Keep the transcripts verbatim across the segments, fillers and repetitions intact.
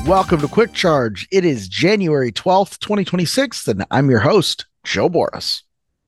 Welcome to Quick Charge. It is January twelfth, twenty twenty-six, and I'm your host, Joe Boris.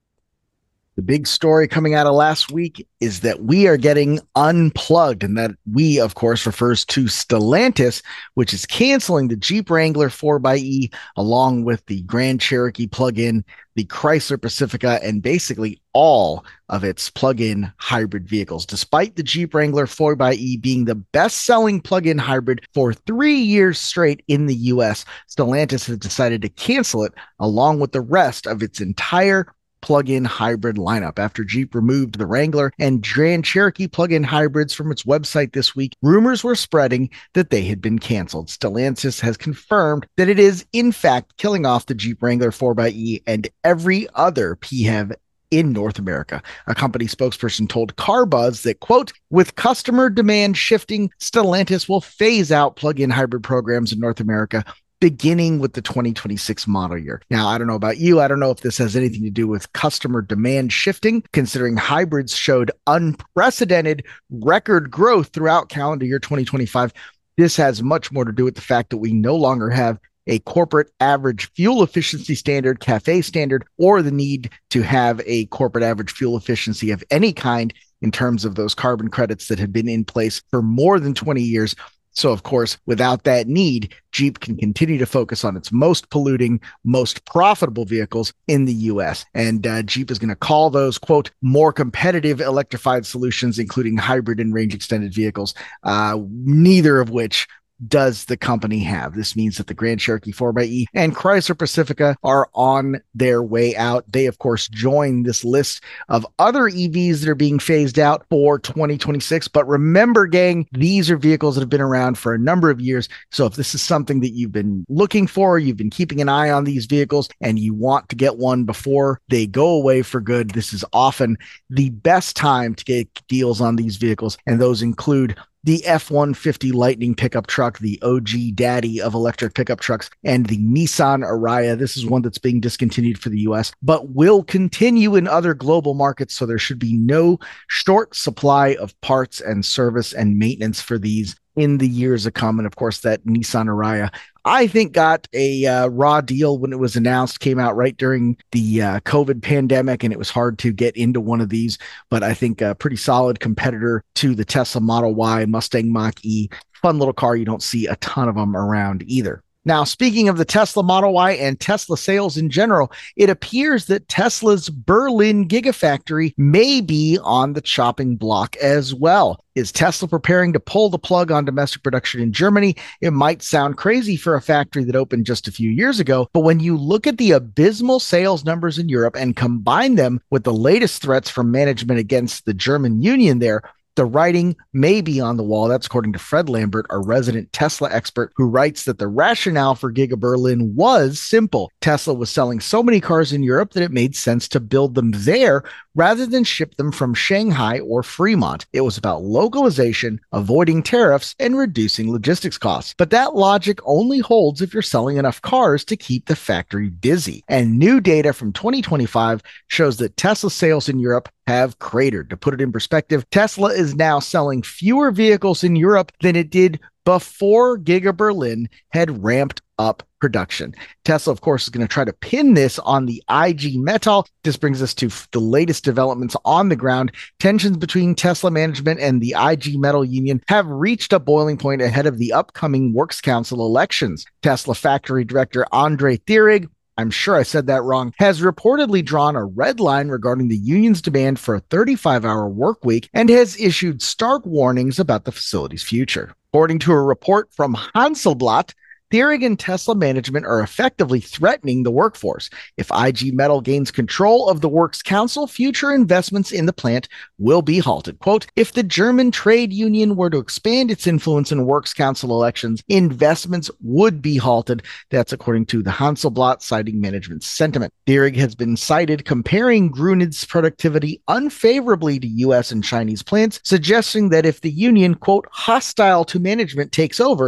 The big story coming out of last week is that we are getting unplugged, and that we, of course, refers to Stellantis, which is canceling the Jeep Wrangler four by E along with the Grand Cherokee plug-in, the Chrysler Pacifica, and basically all of its plug-in hybrid vehicles. Despite the Jeep Wrangler four by E being the best-selling plug-in hybrid for three years straight in the U S, Stellantis has decided to cancel it along with the rest of its entire plug-in hybrid lineup. After Jeep removed the Wrangler and Grand Cherokee plug-in hybrids from its website this week, rumors were spreading that they had been canceled. Stellantis has confirmed that it is, in fact, killing off the Jeep Wrangler four by E and every other P H E V in North America. A company spokesperson told CarBuzz that, quote, with customer demand shifting, Stellantis will phase out plug-in hybrid programs in North America beginning with the twenty twenty-six model year. Now, I don't know about you. I don't know if this has anything to do with customer demand shifting, considering hybrids showed unprecedented record growth throughout calendar year twenty twenty-five. This has much more to do with the fact that we no longer have a corporate average fuel efficiency standard, CAFE standard, or the need to have a corporate average fuel efficiency of any kind in terms of those carbon credits that have been in place for more than twenty years. So, of course, without that need, Jeep can continue to focus on its most polluting, most profitable vehicles in the U S. And uh, Jeep is going to call those, quote, more competitive electrified solutions, including hybrid and range extended vehicles, uh, neither of which does the company have. This means that the Grand Cherokee four by E and Chrysler Pacifica are on their way out. They, of course, join this list of other E Vs that are being phased out for twenty twenty-six. But remember, gang, these are vehicles that have been around for a number of years. So if this is something that you've been looking for, you've been keeping an eye on these vehicles, and you want to get one before they go away for good, this is often the best time to get deals on these vehicles. And those include the F one fifty Lightning pickup truck, the O G daddy of electric pickup trucks, and the Nissan Ariya. This is one that's being discontinued for the U S, but will continue in other global markets, so there should be no short supply of parts and service and maintenance for these in the years to come. And of course, that Nissan Ariya, I think, got a uh, raw deal when it was announced, came out right during the uh, COVID pandemic, and it was hard to get into one of these, but I think a pretty solid competitor to the Tesla Model Y, Mustang Mach-E. Fun little car. You don't see a ton of them around either. Now, speaking of the Tesla Model Y and Tesla sales in general, it appears that Tesla's Berlin Gigafactory may be on the chopping block as well. Is Tesla preparing to pull the plug on domestic production in Germany? It might sound crazy for a factory that opened just a few years ago, but when you look at the abysmal sales numbers in Europe and combine them with the latest threats from management against the German union there, the writing may be on the wall. That's according to Fred Lambert, a resident Tesla expert, who writes that the rationale for Giga Berlin was simple. Tesla was selling so many cars in Europe that it made sense to build them there rather than ship them from Shanghai or Fremont. It was about localization, avoiding tariffs, and reducing logistics costs. But that logic only holds if you're selling enough cars to keep the factory busy. And new data from twenty twenty-five shows that Tesla sales in Europe have cratered. To put it in perspective, Tesla is now selling fewer vehicles in Europe than it did before Giga Berlin had ramped up production. Tesla, of course, is going to try to pin this on the I G Metall. This brings us to the latest developments on the ground. Tensions between Tesla management and the I G Metall union have reached a boiling point ahead of the upcoming Works Council elections. Tesla factory director Andre Thierig, I'm sure I said that wrong, has reportedly drawn a red line regarding the union's demand for a thirty-five hour work week and has issued stark warnings about the facility's future. According to a report from Hanselblatt, Thierig and Tesla management are effectively threatening the workforce. If I G Metall gains control of the Works Council, future investments in the plant will be halted. Quote, if the German trade union were to expand its influence in Works Council elections, investments would be halted. That's according to the Hanselblatt, citing management's sentiment. Thierig has been cited comparing Grunid's productivity unfavorably to U S and Chinese plants, suggesting that if the union, quote, hostile to management takes over,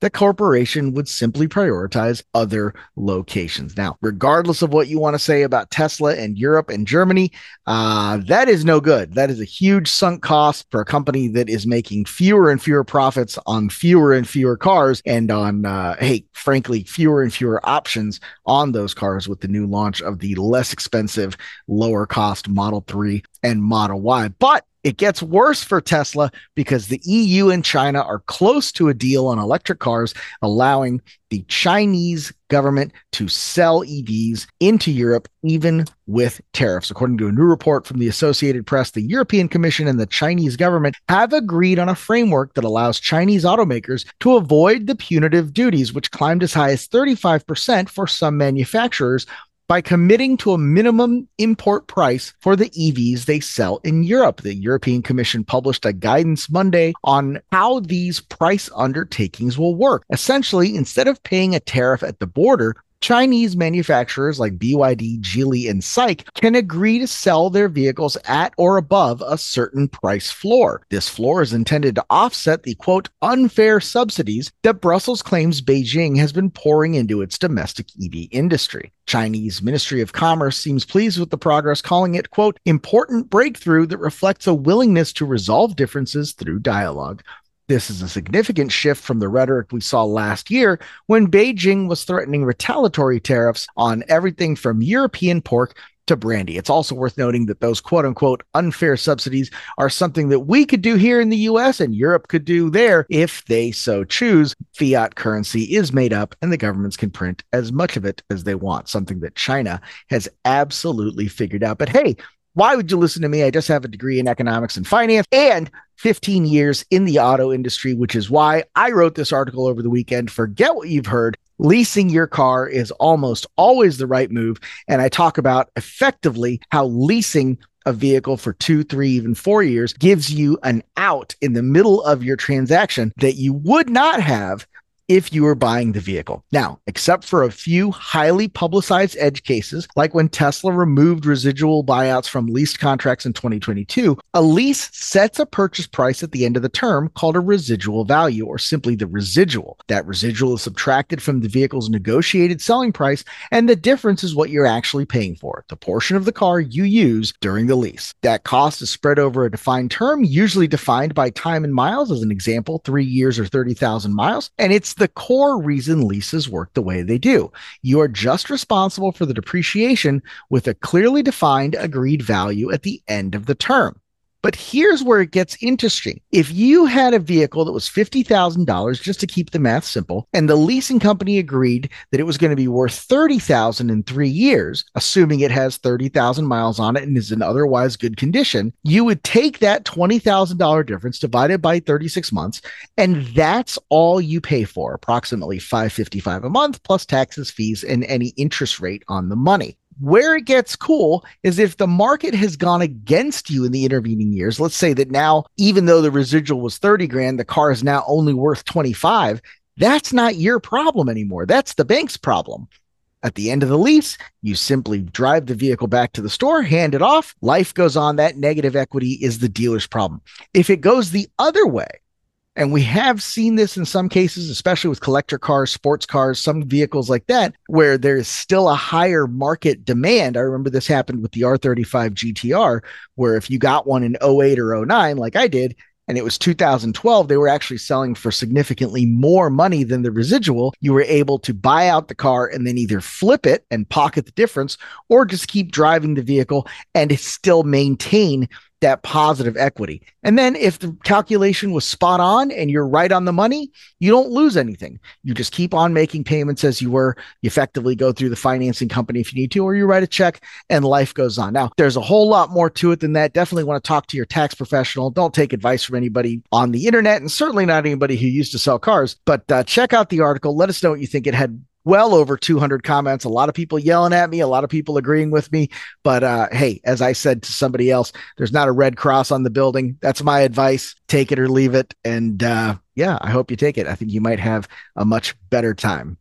the corporation would simply prioritize other locations. Now, regardless of what you want to say about Tesla and Europe and Germany, uh, that is no good. That is a huge sunk cost for a company that is making fewer and fewer profits on fewer and fewer cars and on, uh, hey, frankly, fewer and fewer options on those cars with the new launch of the less expensive, lower cost Model three and Model Y. But it gets worse for Tesla because the E U and China are close to a deal on electric cars, allowing the Chinese government to sell E Vs into Europe, even with tariffs. According to a new report from the Associated Press, the European Commission and the Chinese government have agreed on a framework that allows Chinese automakers to avoid the punitive duties, which climbed as high as thirty-five percent for some manufacturers, by committing to a minimum import price for the E Vs they sell in Europe. The European Commission published a guidance Monday on how these price undertakings will work. Essentially, instead of paying a tariff at the border, Chinese manufacturers like B Y D, Geely, and SAIC can agree to sell their vehicles at or above a certain price floor. This floor is intended to offset the, quote, unfair subsidies that Brussels claims Beijing has been pouring into its domestic E V industry. Chinese Ministry of Commerce seems pleased with the progress, calling it, quote, important breakthrough that reflects a willingness to resolve differences through dialogue. This is a significant shift from the rhetoric we saw last year when Beijing was threatening retaliatory tariffs on everything from European pork to brandy. It's also worth noting that those quote unquote unfair subsidies are something that we could do here in the U S and Europe could do there if they so choose. Fiat currency is made up and the governments can print as much of it as they want, something that China has absolutely figured out. But hey, why would you listen to me? I just have a degree in economics and finance and fifteen years in the auto industry, which is why I wrote this article over the weekend. Forget what you've heard. Leasing your car is almost always the right move. And I talk about effectively how leasing a vehicle for two, three, even four years gives you an out in the middle of your transaction that you would not have if you were buying the vehicle. Now, except for a few highly publicized edge cases, like when Tesla removed residual buyouts from leased contracts in twenty twenty-two, a lease sets a purchase price at the end of the term called a residual value, or simply the residual. That residual is subtracted from the vehicle's negotiated selling price, and the difference is what you're actually paying for, the portion of the car you use during the lease. That cost is spread over a defined term, usually defined by time and miles, as an example, three years or thirty thousand miles, and it's the core reason leases work the way they do. You are just responsible for the depreciation with a clearly defined agreed value at the end of the term. But here's where it gets interesting. If you had a vehicle that was fifty thousand dollars, just to keep the math simple, and the leasing company agreed that it was going to be worth thirty thousand dollars in three years, assuming it has thirty thousand miles on it and is in otherwise good condition, you would take that twenty thousand dollars difference divided by thirty-six months, and that's all you pay for, approximately five hundred fifty-five dollars a month, plus taxes, fees, and any interest rate on the money. Where it gets cool is if the market has gone against you in the intervening years. Let's say that now, even though the residual was thirty grand, the car is now only worth twenty-five. That's not your problem anymore. That's the bank's problem. At the end of the lease, you simply drive the vehicle back to the store, hand it off. Life goes on. That negative equity is the dealer's problem. If it goes the other way, and we have seen this in some cases, especially with collector cars, sports cars, some vehicles like that, where there is still a higher market demand. I remember this happened with the R thirty-five G T R, where if you got one in oh eight or oh nine, like I did, and it was two thousand twelve, they were actually selling for significantly more money than the residual. You were able to buy out the car and then either flip it and pocket the difference, or just keep driving the vehicle and still maintain that positive equity. And then if the calculation was spot on and you're right on the money, you don't lose anything. You just keep on making payments as you were. You effectively go through the financing company if you need to, or you write a check and life goes on. Now, there's a whole lot more to it than that. Definitely want to talk to your tax professional. Don't take advice from anybody on the internet, and certainly not anybody who used to sell cars. But uh, check out the article. Let us know what you think. It had well over two hundred comments, a lot of people yelling at me, a lot of people agreeing with me. But uh, hey, as I said to somebody else, there's not a red cross on the building. That's my advice. Take it or leave it. And uh, yeah, I hope you take it. I think you might have a much better time.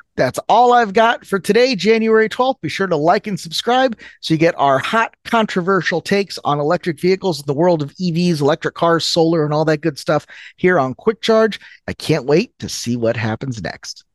That's all I've got for today, January twelfth. Be sure to like and subscribe so you get our hot, controversial takes on electric vehicles, the world of E Vs, electric cars, solar, and all that good stuff here on Quick Charge. I can't wait to see what happens next.